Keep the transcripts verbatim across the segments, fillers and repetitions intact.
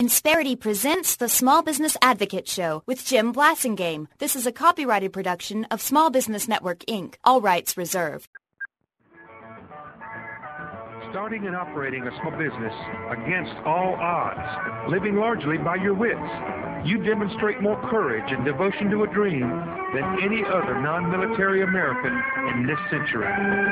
Insperity presents the Small Business Advocate Show with Jim Blasingame. This is a copyrighted production of Small Business Network, Incorporated. All rights reserved. Starting and operating a small business against all odds, living largely by your wits, you demonstrate more courage and devotion to a dream than any other non-military American in this century.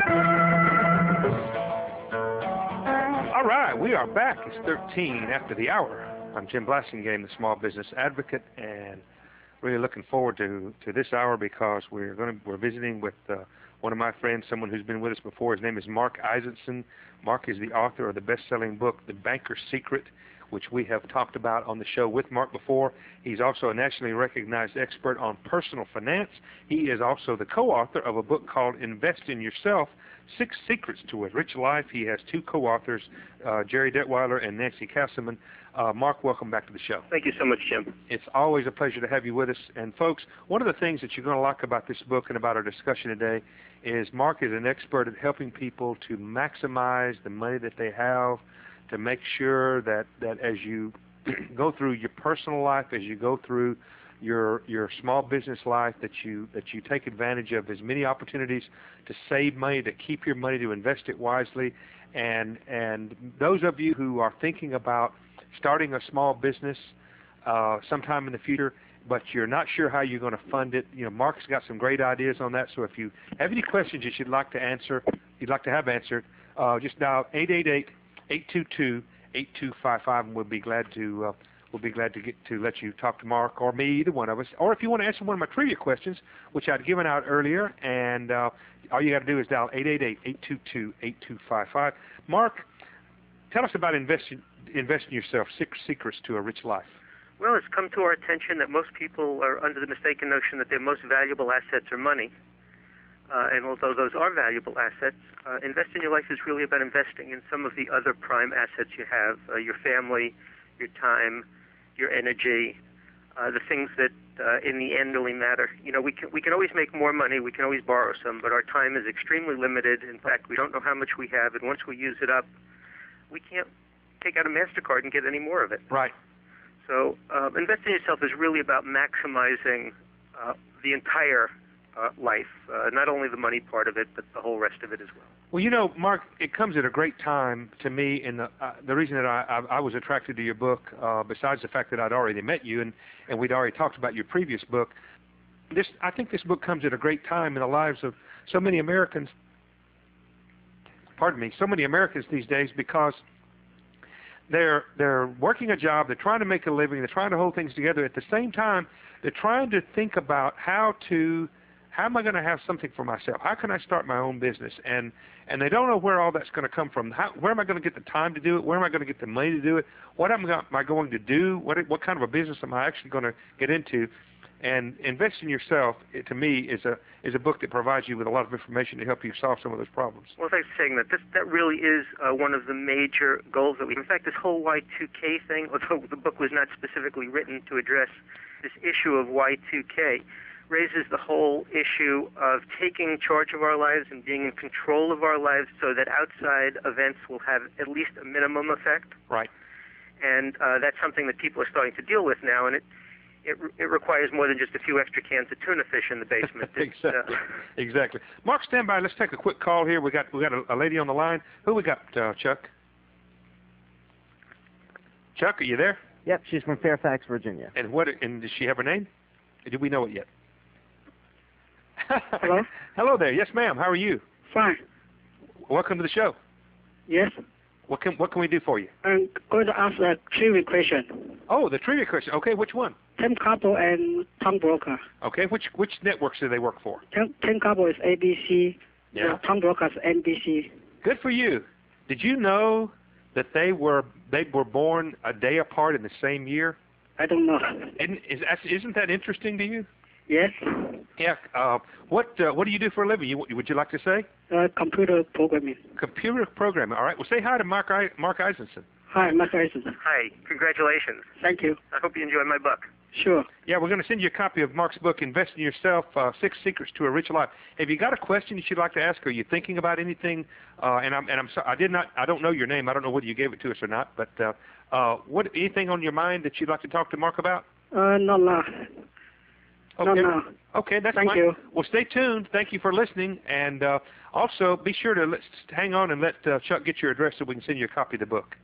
All right, we are back. It's thirteen after the hour. I'm Jim Blasingame, the Small Business Advocate, and really looking forward to, to this hour because we're going to we're visiting with uh, one of my friends, someone who's been with us before. His name is Mark Eisenson. Mark is the author of the best-selling book, The Banker's Secret, which we have talked about on the show with Mark before. He's also a nationally recognized expert on personal finance. He is also the co-author of a book called Invest in Yourself, Six Secrets to a Rich Life. He has two co-authors, uh, Jerry Detweiler and Nancy Castleman. Uh, Mark, welcome back to the show. Thank you so much, Jim. It's always a pleasure to have you with us. And folks, one of the things that you're going to like about this book and about our discussion today is Mark is an expert at helping people to maximize the money that they have, to make sure that, that as you go through your personal life, as you go through your your small business life, that you that you take advantage of as many opportunities to save money, to keep your money, to invest it wisely. And and those of you who are thinking about starting a small business uh, sometime in the future, but you're not sure how you're going to fund it, you know, Mark's got some great ideas on that. So if you have any questions that you'd like to answer, you'd like to have answered, uh, just dial eight eight eight, eight two two, eight two five five, and we'll be glad to uh, we'll be glad to get to let you talk to Mark or me, either one of us. Or if you want to answer one of my trivia questions, which I'd given out earlier, and uh, all you got to do is dial eight eight eight, eight two two, eight two five five. Mark, tell us about investing invest in yourself, six secrets to a rich life. Well, it's come to our attention that most people are under the mistaken notion that their most valuable assets are money. Uh, and although those are valuable assets, uh, invest in your life is really about investing in some of the other prime assets you have, uh, your family, your time, your energy, uh, the things that uh, in the end really matter. You know, we can, we can always make more money, we can always borrow some, but our time is extremely limited. In fact, we don't know how much we have, and once we use it up, we can't take out a MasterCard and get any more of it. Right. So uh, investing in yourself is really about maximizing uh, the entire uh, life, uh, not only the money part of it, but the whole rest of it as well. Well, you know, Mark, it comes at a great time to me, and the, uh, the reason that I, I, I was attracted to your book, uh, besides the fact that I'd already met you and, and we'd already talked about your previous book, this I think this book comes at a great time in the lives of so many Americans, pardon me, so many Americans these days, because They're they're working a job, they're trying to make a living, they're trying to hold things together. At the same time, they're trying to think about how to, how am I going to have something for myself? How can I start my own business? And and they don't know where all that's going to come from. How, where am I going to get the time to do it? Where am I going to get the money to do it? What am I going to do? What what kind of a business am I actually going to get into? And Invest in Yourself, it, to me, is a is a book that provides you with a lot of information to help you solve some of those problems. Well, thanks for saying that. This, that really is uh, one of the major goals that we. In fact, this whole Y two K thing, although the book was not specifically written to address this issue of Y two K, raises the whole issue of taking charge of our lives and being in control of our lives, so that outside events will have at least a minimum effect. Right. And uh, that's something that people are starting to deal with now, and it. It, it requires more than just a few extra cans of tuna fish in the basement. exactly. Uh, exactly. Mark, stand by. Let's take a quick call here. We got we got a, a lady on the line. Who we got, uh, Chuck? Chuck, are you there? Yep, she's from Fairfax, Virginia. And what? And does she have her name? Do we know it yet? Hello. Hello there. Yes, ma'am. How are you? Fine. Welcome to the show. Yes. What can what can we do for you? I'm going to ask a trivia question. Oh, the trivia question. Okay, which one? Tim Capo and Tom Brokaw. Okay, which which networks do they work for? Tim, Tim Capo is A B C. Yeah. Uh, Tom Brokaw is N B C. Good for you. Did you know that they were they were born a day apart in the same year? I don't know. Isn't, is, isn't that interesting to you? Yes. Yeah. Uh, what uh, what do you do for a living? You, would you like to say? Uh, computer programming. Computer programming. All right. Well, say hi to Mark I, Mark Eisenson. Hi, Mark Eisenson. Hi. Congratulations. Thank you. I hope you enjoy my book. Sure. Yeah, we're going to send you a copy of Mark's book, Invest in Yourself, uh, Six Secrets to a Rich Life. Have you got a question that you'd like to ask? Are you thinking about anything? Uh, and I'm and I'm sorry, I did not. I don't know your name. I don't know whether you gave it to us or not. But uh, Uh, what anything on your mind that you'd like to talk to Mark about? Uh, no, no. Okay. No, no. Okay, that's Thank fine. you. Well, stay tuned. Thank you for listening, and uh, also be sure to let, hang on and let uh, Chuck get your address so we can send you a copy of the book.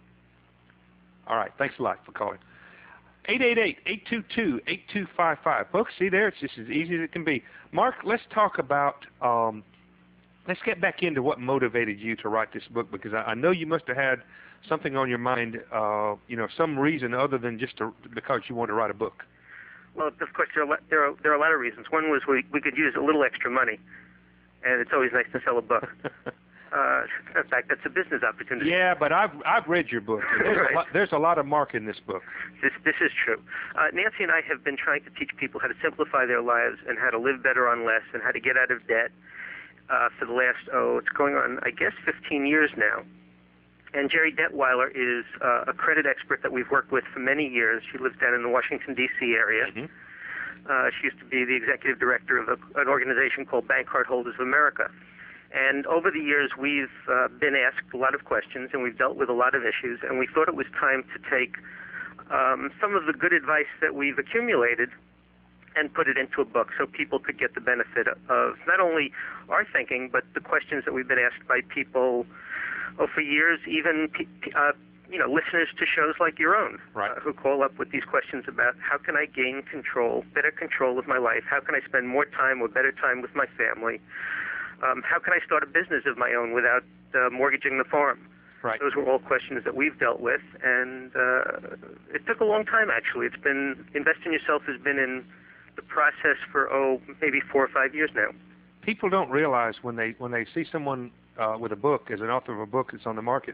All right. Thanks a lot for calling. eight eight eight, eight two two, eight two five five. Folks, see there, it's just as easy as it can be. Mark, let's talk about, um, let's get back into what motivated you to write this book, because I, I know you must have had something on your mind, uh, you know, some reason other than just to, because you wanted to write a book. Well, of course, there are, there are there are a lot of reasons. One was we we could use a little extra money, and it's always nice to sell a book. uh, in fact, that's a business opportunity. Yeah, but I've I've read your book. There's, right. a lot, there's a lot of Mark in this book. This this is true. Uh, Nancy and I have been trying to teach people how to simplify their lives and how to live better on less and how to get out of debt uh, for the last oh, it's going on I guess fifteen years now. And Jerry Detweiler is uh, a credit expert that we've worked with for many years. She lives down in the Washington, D C area. Mm-hmm. Uh, she used to be the executive director of a, an organization called Bank Card Holders of America. And over the years, we've uh, been asked a lot of questions, and we've dealt with a lot of issues, and we thought it was time to take um, some of the good advice that we've accumulated and put it into a book so people could get the benefit of not only our thinking, but the questions that we've been asked by people oh, for years, even uh, you know, listeners to shows like your own, right. uh, who call up with these questions about how can I gain control, better control of my life, how can I spend more time or better time with my family, um, how can I start a business of my own without uh, mortgaging the farm. Right. Those were all questions that we've dealt with, and uh, it took a long time, actually. It's been, Invest in Yourself has been in the process for, oh, maybe four or five years now. People don't realize when they when they see someone uh, with a book, as an author of a book that's on the market,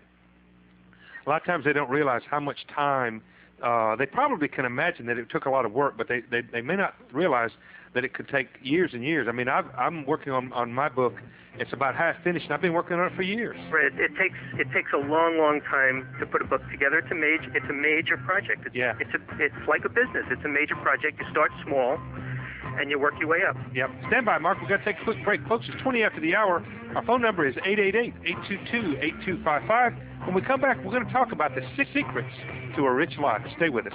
a lot of times they don't realize how much time, uh, they probably can imagine that it took a lot of work, but they, they, they may not realize that it could take years and years. I mean, I've, I'm working on, on my book. It's about half finished, and I've been working on it for years. Right. It, it takes it takes a long, long time to put a book together. It's a major it's a major project. It's, yeah. It's a it's like a business. It's a major project. You start small, and you work your way up. Yep. Stand by, Mark. We've got to take a quick break. Folks, it's twenty after the hour. Our phone number is eight eight eight, eight two two, eight two five five. When we come back, we're going to talk about the six secrets to a rich life. Stay with us.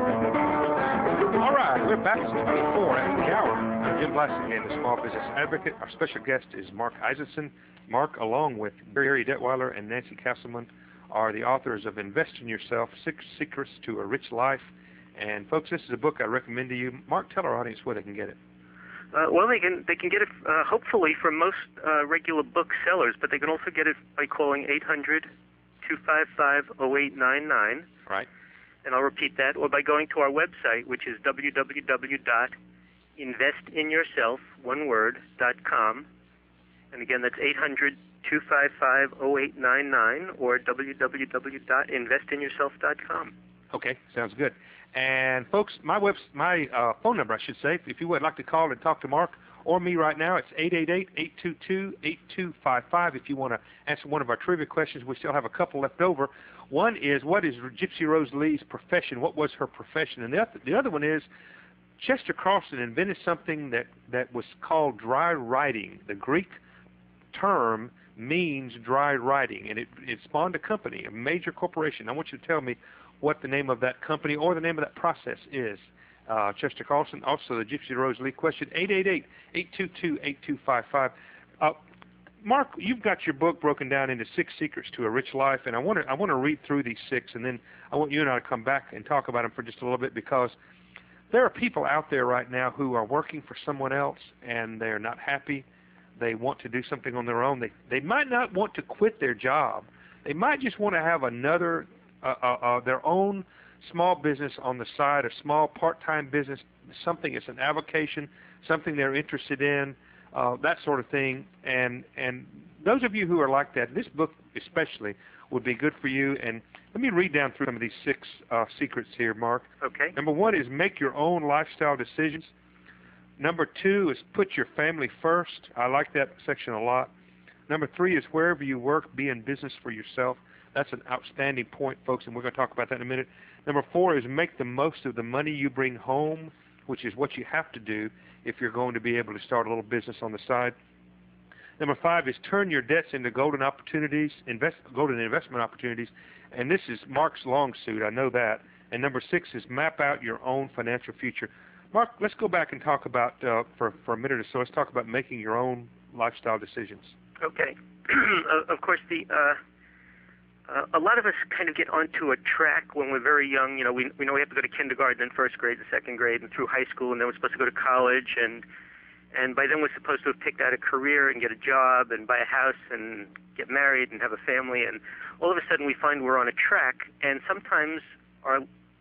All right. We're back. It's twenty-four after the hour. I'm Jim Blassingame, the Small Business Advocate. Our special guest is Mark Isaacson. Mark, along with Barry Detweiler and Nancy Castleman, are the authors of Invest in Yourself, Six Secrets to a Rich Life. And, folks, this is a book I recommend to you. Mark, tell our audience where they can get it. Uh, well, they can they can get it uh, hopefully from most uh, regular booksellers, but they can also get it by calling eight hundred, two five five, oh eight nine nine. Right. And I'll repeat that, or by going to our website, which is w w w dot invest in yourself, one word, dot com. And again, that's eight hundred, two five five, oh eight nine nine, or w w w dot invest in yourself dot com. Okay, sounds good. And, folks, my web, my uh, phone number, I should say, if you would like to call and talk to Mark or me right now, it's eight eight eight, eight two two, eight two five five. If you want to answer one of our trivia questions, we still have a couple left over. One is, what is Gypsy Rose Lee's profession? What was her profession? And the other, the other one is, Chester Carlson invented something that, that was called dry writing. The Greek term means dry writing, and it, it spawned a company, a major corporation. I want you to tell me what the name of that company or the name of that process is. Uh, Chester Carlson, also the Gypsy Rose Lee question, eight eight eight, eight two two, eight two five five. Uh, Mark, you've got your book broken down into six secrets to a rich life, and I want to I want to read through these six, and then I want you and I to come back and talk about them for just a little bit, because there are people out there right now who are working for someone else, and they're not happy. They want to do something on their own. They they might not want to quit their job. They might just want to have another Uh, uh, uh, their own small business on the side, a small part-time business, something it's an avocation, something they're interested in, uh, that sort of thing. And and those of you who are like that, this book especially would be good for you. And let me read down through some of these six uh, secrets here, Mark. Okay. Number one is make your own lifestyle decisions. Number two is put your family first. I like that section a lot. Number three is wherever you work, be in business for yourself. That's an outstanding point, folks, and we're going to talk about that in a minute. Number four is make the most of the money you bring home, which is what you have to do if you're going to be able to start a little business on the side. Number five is turn your debts into golden opportunities, invest golden investment opportunities. And this is Mark's long suit, I know that. And number six is map out your own financial future. Mark, let's go back and talk about, uh, for, for a minute or so, let's talk about making your own lifestyle decisions. Okay. Of course, the uh, uh, a lot of us kind of get onto a track when we're very young. You know, we, we know we have to go to kindergarten and first grade and second grade and through high school, and then we're supposed to go to college. And, and by then we're supposed to have picked out a career and get a job and buy a house and get married and have a family. And all of a sudden we find we're on a track, and sometimes our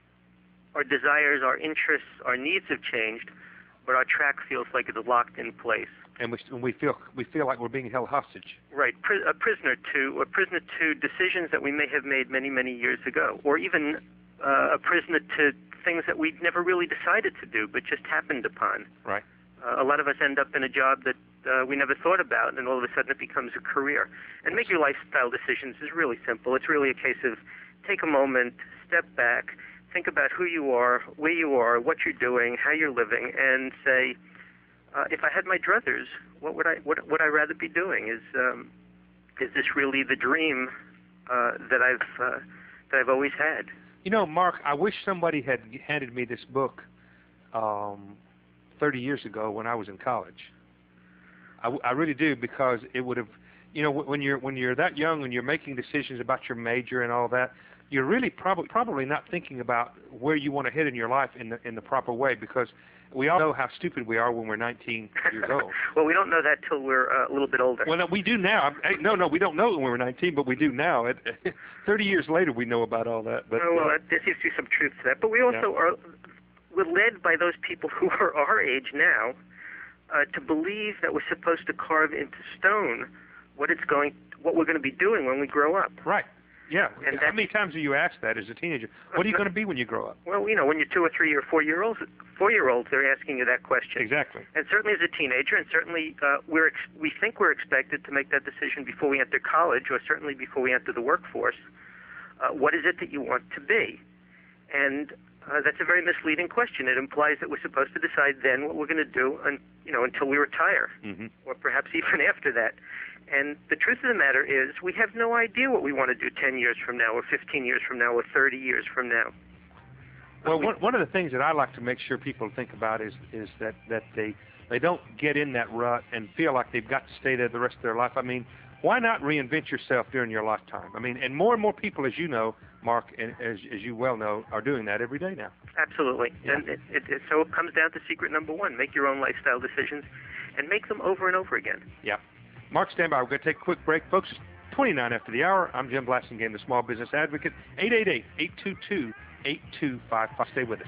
our desires, our interests, our needs have changed, but our track feels like it's locked in place. And we we feel we feel like we're being held hostage. Right, Pri- a prisoner to a prisoner to decisions that we may have made many many years ago, or even uh, a prisoner to things that we never really decided to do, but just happened upon. Right. Uh, a lot of us end up in a job that uh, we never thought about, and all of a sudden it becomes a career. And make your lifestyle decisions is really simple. It's really a case of take a moment, step back, think about who you are, where you are, what you're doing, how you're living, and say, uh, if I had my druthers, what would I what would I rather be doing? Is um, is this really the dream uh, that I've uh, that I've always had? You know, Mark, I wish somebody had handed me this book um, thirty years ago when I was in college. I, I really do, because it would have, you know, when you're when you're that young, when you're making decisions about your major and all that, you're really probably probably not thinking about where you want to head in your life in the in the proper way, because we all know how stupid we are when we're nineteen years old. Well, we don't know that till we're uh, a little bit older. Well, no, we do now. I, no, no, we don't know when we're nineteen, but we do now. It, thirty years later, we know about all that. But, oh, well, uh, there seems to be some truth to that. But we also yeah. are we're led by those people who are our age now uh, to believe that we're supposed to carve into stone what it's going, what we're going to be doing when we grow up. Right. Yeah. And How many times do you ask that as a teenager? What are you going to be when you grow up? Well, you know, when you're two or three or four year olds, four year olds, they're asking you that question. Exactly. And certainly as a teenager, and certainly uh, we're ex- we think we're expected to make that decision before we enter college, or certainly before we enter the workforce. Uh, what is it that you want to be? And uh, that's a very misleading question. It implies that we're supposed to decide then what we're going to do, un- you know, until we retire, mm-hmm. or perhaps even after that. And the truth of the matter is, we have no idea what we want to do ten years from now, or fifteen years from now, or thirty years from now. Well, one, one of the things that I like to make sure people think about is is that, that they they don't get in that rut and feel like they've got to stay there the rest of their life. I mean, why not reinvent yourself during your lifetime? I mean, and more and more people, as you know, Mark, and as, as you well know, are doing that every day now. Absolutely. Yeah. And it, it, it, so it comes down to secret number one: make your own lifestyle decisions, and make them over and over again. Yeah. Mark, stand by. We're going to take a quick break. Folks, it's twenty-nine after the hour. I'm Jim Blasingame, the Small Business Advocate. eight eight eight, eight two two, eight two five five. Stay with us.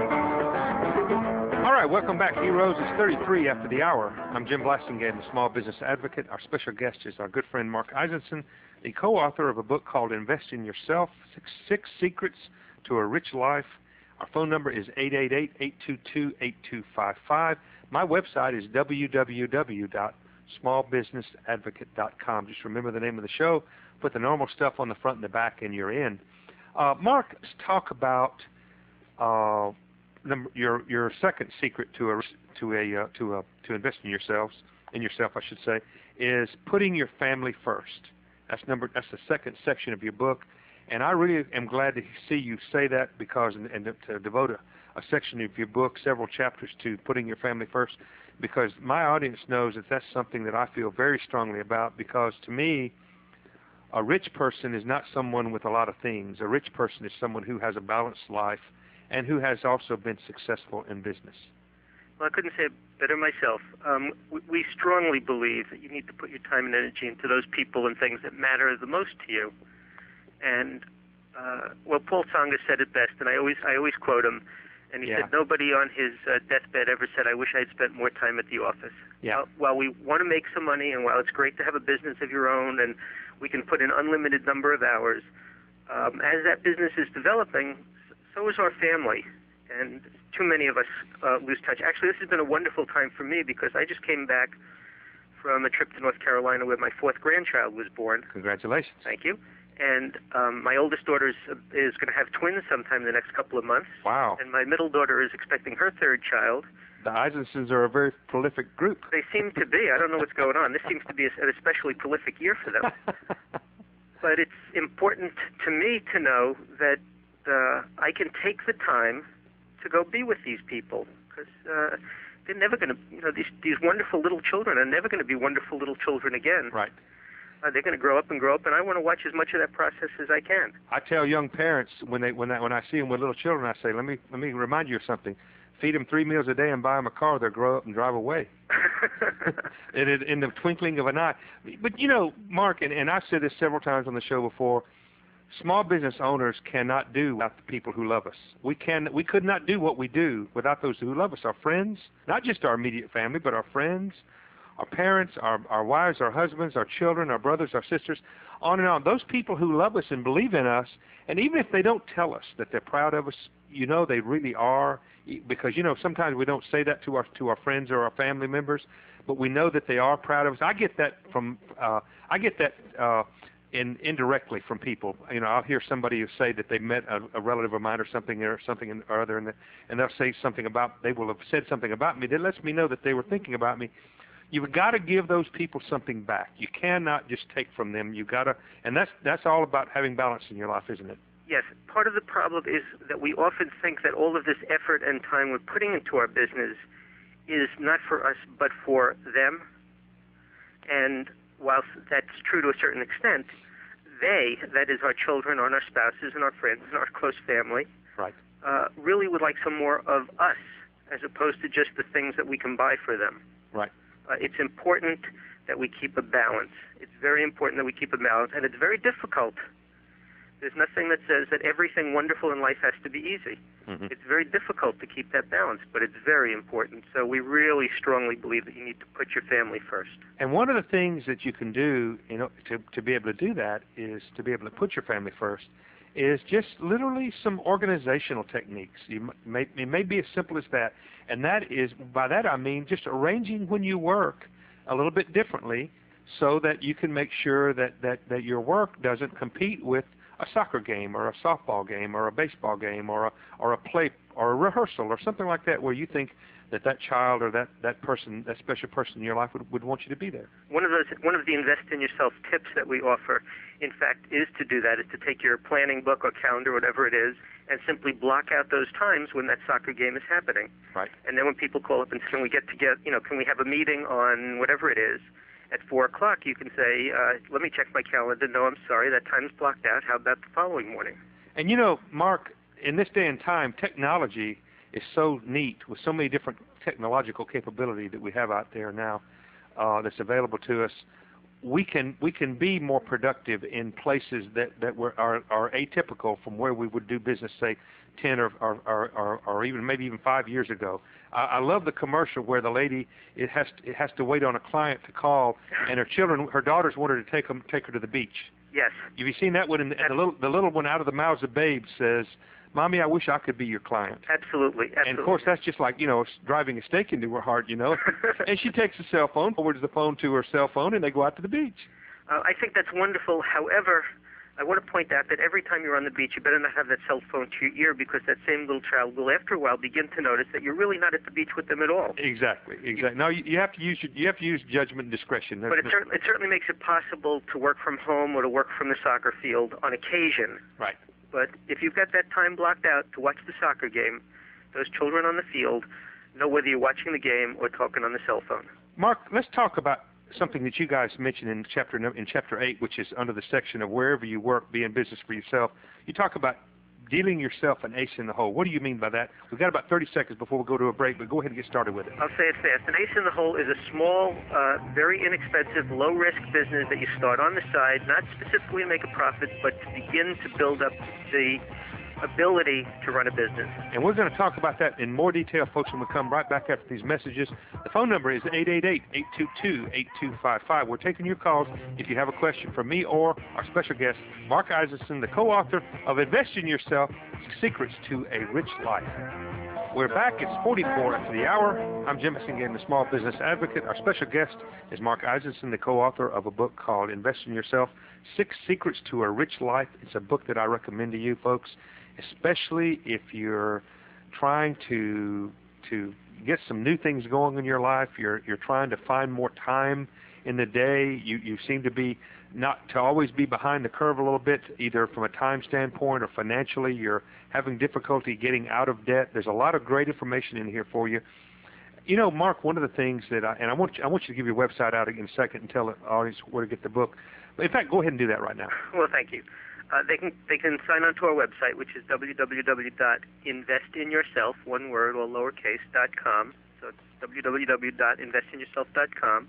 All right, welcome back, heroes. It's thirty-three after the hour. I'm Jim Blasingame, the Small Business Advocate. Our special guest is our good friend Mark Eisenson, the co-author of a book called Invest in Yourself, Six, Six Secrets to a Rich Life. Our phone number is eight eight eight, eight two two, eight two five five. My website is w w w dot small business advocate dot com. Just remember the name of the show, put the normal stuff on the front and the back, and you're in. Uh, Mark, let's talk about uh, number, your your second secret to a to a uh, to a to invest in yourselves in yourself, I should say, is putting your family first. That's number. That's the second section of your book, and I really am glad to see you say that, because and, and to devote a, a section of your book, several chapters, to putting your family first. Because my audience knows that that's something that I feel very strongly about, because to me, a rich person is not someone with a lot of things. A rich person is someone who has a balanced life and who has also been successful in business. Well, I couldn't say it better myself. Um, we, we strongly believe that you need to put your time and energy into those people and things that matter the most to you. And, uh, well, Paul Tsonga said it best, and I always I always quote him. And he yeah. said, nobody on his uh, deathbed ever said, I wish I'd spent more time at the office. Yeah. Uh, while we want to make some money, and while it's great to have a business of your own, and we can put in unlimited number of hours, um, as that business is developing, so is our family. And too many of us uh, lose touch. Actually, this has been a wonderful time for me, because I just came back from a trip to North Carolina where my fourth grandchild was born. Congratulations. Thank you. And um, my oldest daughter is, is going to have twins sometime in the next couple of months. Wow. And my middle daughter is expecting her third child. The Isaacsons are a very prolific group. They seem to be. I don't know what's going on. This seems to be an especially prolific year for them. But it's important to me to know that uh, I can take the time to go be with these people, because uh, they're never going to, you know, these these wonderful little children are never going to be wonderful little children again. Right. Uh, they're going to grow up and grow up, and I want to watch as much of that process as I can. I tell young parents when they when I, when I see them with little children, I say, let me let me remind you of something. Feed them three meals a day and buy them a car, they'll grow up and drive away. in, in the twinkling of an eye. But, you know, Mark, and, and I've said this several times on the show before, small business owners cannot do without the people who love us. We can, we could not do what we do without those who love us, our friends, not just our immediate family, but our friends, our parents, our, our wives, our husbands, our children, our brothers, our sisters, on and on. Those people who love us and believe in us, and even if they don't tell us that they're proud of us, you know they really are, because, you know, sometimes we don't say that to our to our friends or our family members, but we know that they are proud of us. I get that from, uh, I get that uh, in, indirectly from people. You know, I'll hear somebody say that they met a, a relative of mine or something or something or other, and, the, and they'll say something about, they will have said something about me that lets me know that they were thinking about me. You've got to give those people something back. You cannot just take from them. You got to, and that's that's all about having balance in your life, isn't it? Yes. Part of the problem is that we often think that all of this effort and time we're putting into our business is not for us but for them. And whilst that's true to a certain extent, they, that is our children and our spouses and our friends and our close family, right, uh, really would like some more of us as opposed to just the things that we can buy for them. Right. Uh, it's important that we keep a balance. It's very important that we keep a balance, and it's very difficult. There's nothing that says that everything wonderful in life has to be easy. Mm-hmm. It's very difficult to keep that balance, but it's very important. So we really strongly believe that you need to put your family first. And one of the things that you can do, you know, to, to be able to do that is to be able to put your family first is just literally some organizational techniques. You may, it may be as simple as that. And that is, by that I mean just arranging when you work a little bit differently so that you can make sure that, that, that your work doesn't compete with a soccer game or a softball game or a baseball game or a, or a play or a rehearsal or something like that where you think that that child or that, that person, that special person in your life would, would want you to be there. One of those, one of the Invest in Yourself tips that we offer, in fact, is to do that, is to take your planning book or calendar, whatever it is, and simply block out those times when that soccer game is happening. Right. And then when people call up and say, can we get together, you know, can we have a meeting on whatever it is, at four o'clock, you can say, uh, let me check my calendar. No, I'm sorry, that time's blocked out. How about the following morning? And, you know, Mark, in this day and time, technology is so neat with so many different technological capability that we have out there now uh, that's available to us. We can we can be more productive in places that, that were, are, are atypical from where we would do business, say, ten or or, or, or, or even maybe even five years ago. I, I love the commercial where the lady it has to, it has to wait on a client to call, and her children, her daughters wanted to take them take her to the beach. Yes. Have you seen that one? And the little the little one out of the mouths of babes says, "Mommy, I wish I could be your client." Absolutely, absolutely. And of course, that's just like, you know, driving a stake into her heart, you know. And she takes a cell phone, forwards the phone to her cell phone, and they go out to the beach. Uh, I think that's wonderful. However, I want to point out that every time you're on the beach, you better not have that cell phone to your ear, because that same little child will, after a while, begin to notice that you're really not at the beach with them at all. Exactly, exactly. No, you, you have to use your, you have to use judgment and discretion. But it, cer- it certainly makes it possible to work from home or to work from the soccer field on occasion. Right. But if you've got that time blocked out to watch the soccer game, those children on the field know whether you're watching the game or talking on the cell phone. Mark, let's talk about something that you guys mentioned in chapter in chapter eight, which is under the section of wherever you work, be in business for yourself. You talk about dealing yourself an ace in the hole. What do you mean by that? We've got about thirty seconds before we go to a break, but go ahead and get started with it. I'll say it fast. An ace in the hole is a small, uh, very inexpensive, low-risk business that you start on the side, not specifically to make a profit, but to begin to build up the ability to run a business. And we're going to talk about that in more detail, folks, when we come right back after these messages. The phone number is eight eight eight, eight two two, eight two five five. We're taking your calls if you have a question for me or our special guest, Mark Isaacson, the co-author of Invest in Yourself, Secrets to a Rich Life. We're back. It's forty-four after the hour. I'm Jim Blassingame, the Small Business Advocate. Our special guest is Mark Eisenson, the co-author of a book called Invest in Yourself, Six Secrets to a Rich Life. It's a book that I recommend to you folks, especially if you're trying to to get some new things going in your life. You're you're trying to find more time in the day. You you seem to be not to always be behind the curve a little bit, either from a time standpoint or financially. You're having difficulty getting out of debt. There's a lot of great information in here for you. You know, Mark, one of the things that I, and I want you, I want you to give your website out in a second and tell the audience where to get the book. But in fact, go ahead and do that right now. Well, thank you. Uh, they can they can sign on to our website, which is w w w dot invest in yourself, one word, or lowercase, dot com. So it's w w w dot invest in yourself dot com.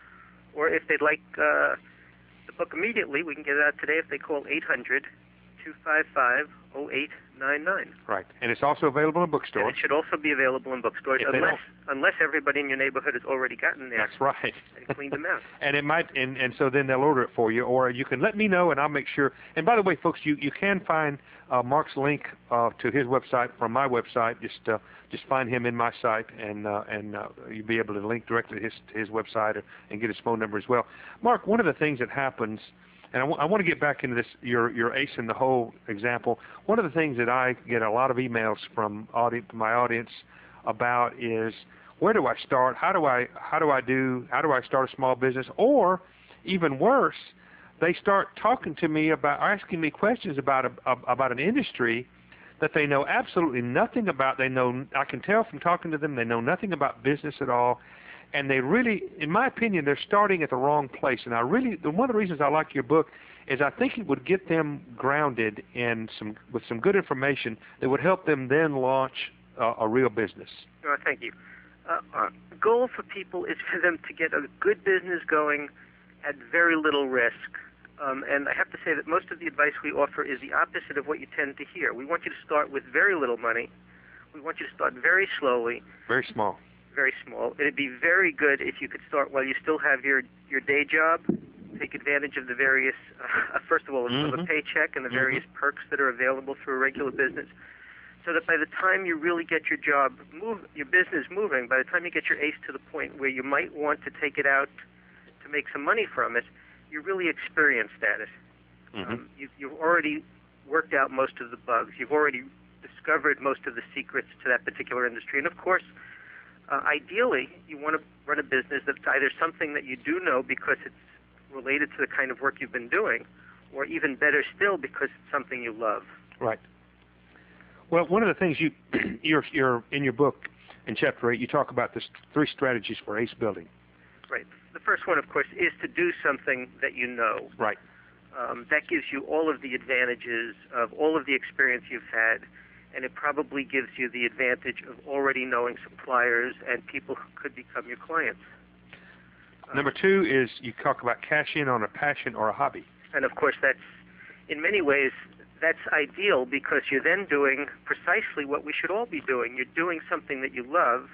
Or if they'd like uh, the book immediately, we can get it out today if they call eight hundred, two five five, oh eight nine nine. Right. And it's also available in bookstores. And it should also be available in bookstores, If they unless don't. unless everybody in your neighborhood has already gotten there That's right. and cleaned them out. And it might, and, and so then they'll order it for you, or you can let me know, and I'll make sure. And by the way, folks, you, you can find uh, Mark's link uh, to his website from my website. Just uh, just find him in my site, and uh, and uh, you'll be able to link directly to his to his website and get his phone number as well. Mark, one of the things that happens, and I, w- I want to get back into this your your ace in the hole example. One of the things that I get a lot of emails from audi- my audience about is, where do I start? How do I how do I do how do I start a small business? Or even worse, they start talking to me about asking me questions about a, about an industry that they know absolutely nothing about. They know I can tell from talking to them they know nothing about business at all, and they really, in my opinion, they're starting at the wrong place. And I really, one of the reasons I like your book is I think it would get them grounded in some with some good information that would help them then launch uh, a real business. Oh, thank you. Uh, our goal for people is for them to get a good business going at very little risk. Um, and I have to say that most of the advice we offer is the opposite of what you tend to hear. We want you to start with very little money. We want you to start very slowly. Very small. Very small. It'd be very good if you could start while you still have your, your day job, take advantage of the various, uh, first of all, mm-hmm. of a paycheck and the various mm-hmm. perks that are available through a regular business, so that by the time you really get your job, move your business moving, by the time you get your ace to the point where you might want to take it out to make some money from it, you're really experienced at it. Mm-hmm. Um, you, you've already worked out most of the bugs. You've already discovered most of the secrets to that particular industry. And, of course, uh, ideally, you want to run a business that's either something that you do know because it's related to the kind of work you've been doing, or even better still, because it's something you love. Right. Well, one of the things you, you're, you're in your book, in Chapter eight, you talk about this three strategies for ace building. Right. The first one, of course, is to do something that you know. Right. Um, that gives you all of the advantages of all of the experience you've had, and it probably gives you the advantage of already knowing suppliers and people who could become your clients. Number two is you talk about cash in on a passion or a hobby. And, of course, that's, in many ways, that's ideal because you're then doing precisely what we should all be doing. You're doing something that you love.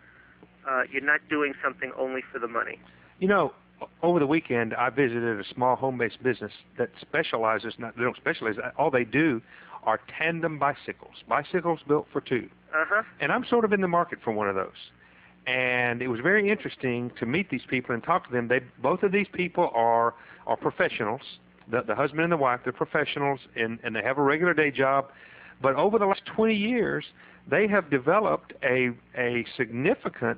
Uh, you're not doing something only for the money. You know, over the weekend, I visited a small home-based business that specializes, not they don't specialize, all they do are tandem bicycles, bicycles built for two. Uh-huh. And I'm sort of in the market for one of those. And it was very interesting to meet these people and talk to them. They, both of these people are, are professionals. The, the husband and the wife, they're professionals, and, and they have a regular day job. But over the last twenty years, they have developed a, a significant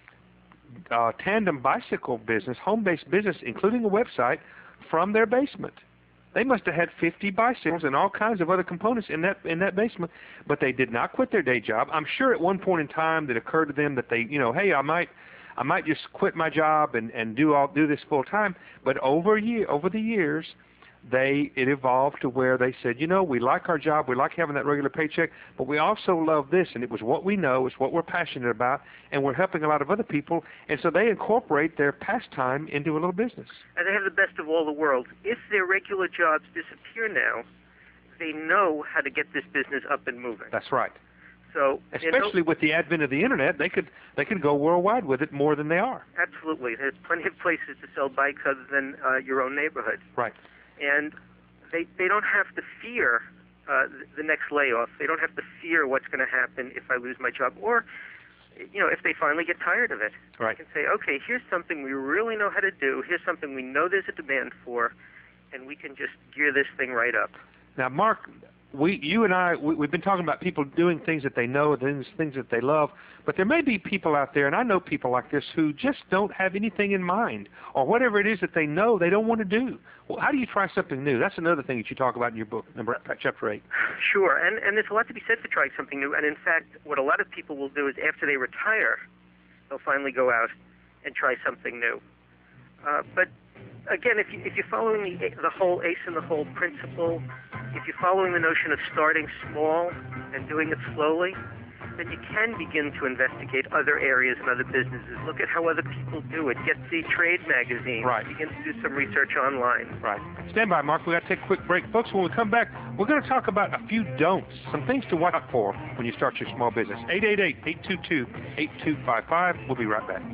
uh, tandem bicycle business, home-based business, including a website, from their basement. They must have had fifty bicycles and all kinds of other components in that in that basement, but they did not quit their day job. I'm sure at one point in time that occurred to them that they, you know, hey, I might, I might just quit my job and, and do all do this full time. But over year over the years, they it evolved to where they said, you know, we like our job, we like having that regular paycheck, but we also love this, and it was what we know, it's what we're passionate about, and we're helping a lot of other people, and so they incorporate their pastime into a little business. And they have the best of all the world. If their regular jobs disappear now, they know how to get this business up and moving. That's right. So, especially you know, with the advent of the internet, they could they could go worldwide with it more than they are. Absolutely. There's plenty of places to sell bikes other than uh, your own neighborhood. Right. And they they don't have to fear uh, the next layoff. They don't have to fear what's going to happen if I lose my job, or you know, if they finally get tired of it. Right. They can say, okay, here's something we really know how to do. Here's something we know there's a demand for, and we can just gear this thing right up. Now, Mark, we, you and I, we, we've been talking about people doing things that they know, things, things that they love, but there may be people out there, and I know people like this, who just don't have anything in mind, or whatever it is that they know they don't want to do. Well, how do you try something new? That's another thing that you talk about in your book, number chapter eight. Sure, and, and there's a lot to be said for trying something new, and in fact, what a lot of people will do is after they retire, they'll finally go out and try something new. Uh, but again, if, you, if you're following the, the whole ace in the hole principle, if you're following the notion of starting small and doing it slowly, then you can begin to investigate other areas and other businesses. Look at how other people do it. Get the trade magazine. Right. Begin to do some research online. Right. Stand by, Mark. We've got to take a quick break. Folks, when we come back, we're going to talk about a few don'ts, some things to watch out for when you start your small business. eight eight eight, eight two two, eight two five five. We'll be right back.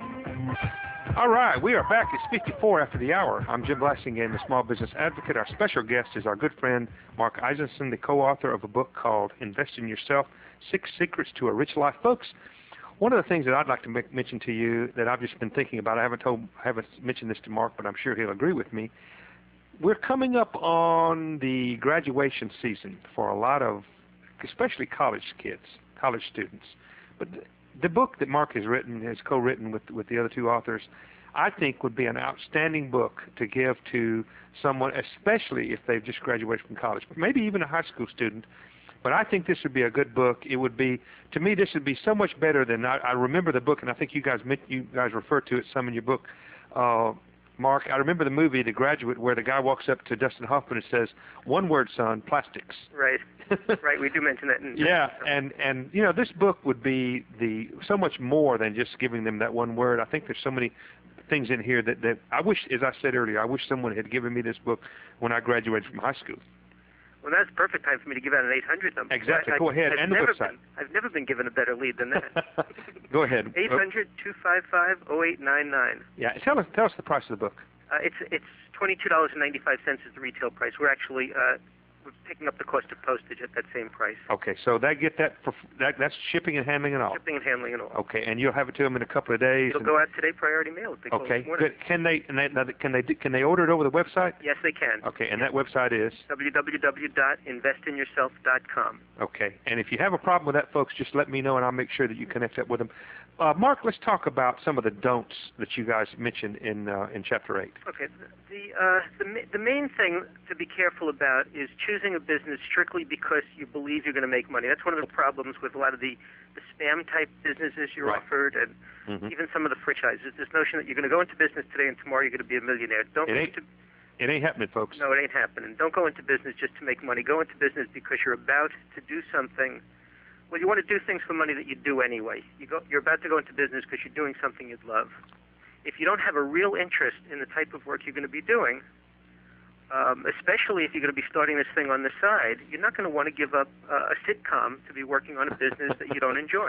All right, we are back. It's fifty-four after the hour. I'm Jim Blasingame, the Small Business Advocate. Our special guest is our good friend, Mark Eisenson, the co-author of a book called Invest in Yourself, Six Secrets to a Rich Life. Folks, one of the things that I'd like to make, mention to you that I've just been thinking about, I haven't told, I haven't mentioned this to Mark, but I'm sure he'll agree with me. We're coming up on the graduation season for a lot of, especially college kids, college students. But the book that Mark has written, has co-written with with the other two authors, I think would be an outstanding book to give to someone, especially if they've just graduated from college, maybe even a high school student. But I think this would be a good book. It would be, to me, this would be so much better than, I, I remember the book, and I think you guys you guys refer to it some in your book, uh, Mark. I remember the movie The Graduate, where the guy walks up to Dustin Hoffman and says, "One word, son, plastics." Right. Right, we do mention that. In yeah, and, and, you know, this book would be the so much more than just giving them that one word. I think there's so many things in here that, that I wish, as I said earlier, I wish someone had given me this book when I graduated from high school. Well, that's the perfect time for me to give out an eight hundred number. Exactly. I, Go ahead, I've and the never website. Been, I've never been given a better lead than that. Go ahead. eight hundred, two five five, oh eight nine nine. Yeah, tell us, tell us the price of the book. Uh, it's it's twenty-two dollars and ninety-five cents is the retail price. We're actually uh, we're picking up the cost of postage at that same price. Okay, so that get that for that that's shipping and handling and all. Shipping and handling and all. Okay, and you'll have it to them in a couple of days. It'll go out today, priority mail. If they call Okay, this morning. good. Can they and they, now, can they can they order it over the website? Yes, they can. Okay, and that website is w w w dot invest in yourself dot com. Okay, and if you have a problem with that, folks, just let me know, and I'll make sure that you connect up with them. Uh, Mark, let's talk about some of the don'ts that you guys mentioned in uh, in chapter eight. Okay, the uh, the the main thing to be careful about is choosing a business strictly because you believe you're going to make money. That's one of the problems with a lot of the, the spam type businesses you're Right. offered, and Mm-hmm. even some of the franchises. This notion that you're going to go into business today and tomorrow you're going to be a millionaire. Don't It go ain't- into It ain't happening, folks. No, it ain't happening. Don't go into business just to make money. Go into business because you're about to do something. Well, you want to do things for money that you do anyway. You go, you're about to go into business because you're doing something you'd love. If you don't have a real interest in the type of work you're going to be doing, um, especially if you're going to be starting this thing on the side, you're not going to want to give up uh, a sitcom to be working on a business that you don't enjoy.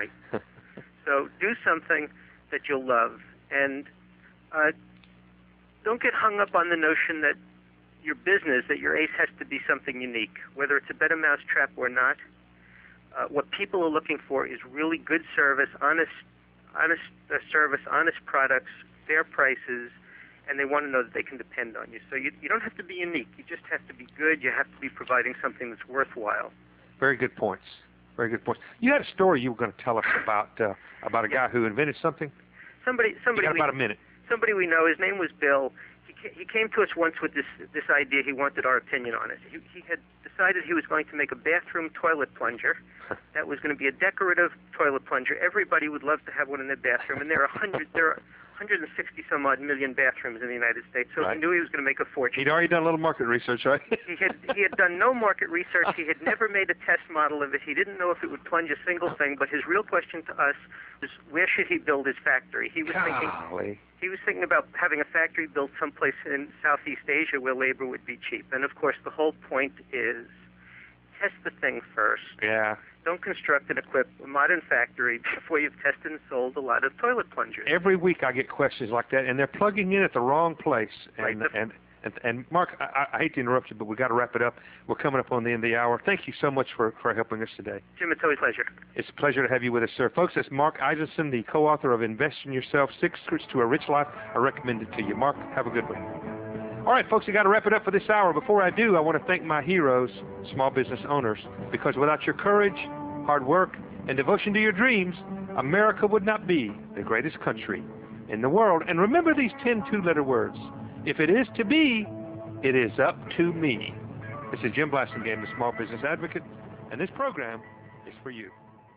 So do something that you'll love. And uh, don't get hung up on the notion that your business, that your ace has to be something unique, whether it's a better mousetrap or not. Uh, what people are looking for is really good service, honest, honest uh, service, honest products, fair prices, and they want to know that they can depend on you. So you, you don't have to be unique. You just have to be good. You have to be providing something that's worthwhile. Very good points. Very good points. You had a story you were going to tell us about uh, about a guy who invented something. Somebody, somebody. You got we, about a minute. Somebody we know. His name was Bill. He ca- he came to us once with this this idea. He wanted our opinion on it. He, he had decided he was going to make a bathroom toilet plunger. That was going to be a decorative toilet plunger. Everybody would love to have one in their bathroom, and there are hundred there are one hundred sixty some odd million bathrooms in the United States. So Right. he knew he was going to make a fortune. He'd already done a little market research, right? He had he had done no market research. He had never made a test model of it. He didn't know if it would plunge a single thing. But his real question to us was, where should he build his factory? He was thinking Golly. he was thinking about having a factory built someplace in Southeast Asia where labor would be cheap. And of course, the whole point is test the thing first. Yeah. Don't construct and equip a modern factory before you've tested and sold a lot of toilet plungers. Every week I get questions like that, and they're plugging in at the wrong place. And Right, the- and And, and Mark, I, I hate to interrupt you, but we've got to wrap it up. We're coming up on the end of the hour. Thank you so much for, for helping us today. Jim, it's always a pleasure. It's a pleasure to have you with us, sir. Folks, that's Mark Isaacson, the co-author of Invest in Yourself, Six Secrets to a Rich Life. I recommend it to you. Mark, have a good one. All right, folks, we got to wrap it up for this hour. Before I do, I want to thank my heroes, small business owners, because without your courage, hard work, and devotion to your dreams, America would not be the greatest country in the world. And remember these ten two-letter words. If it is to be, it is up to me. This is Jim Blasingame, the Small Business Advocate, and this program is for you.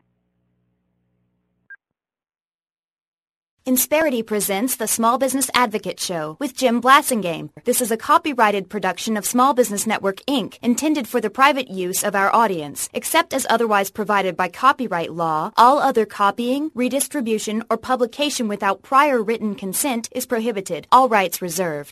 Insperity presents the Small Business Advocate Show with Jim Blasingame. This is a copyrighted production of Small Business Network, Incorporated, intended for the private use of our audience. Except as otherwise provided by copyright law, all other copying, redistribution, or publication without prior written consent is prohibited. All rights reserved.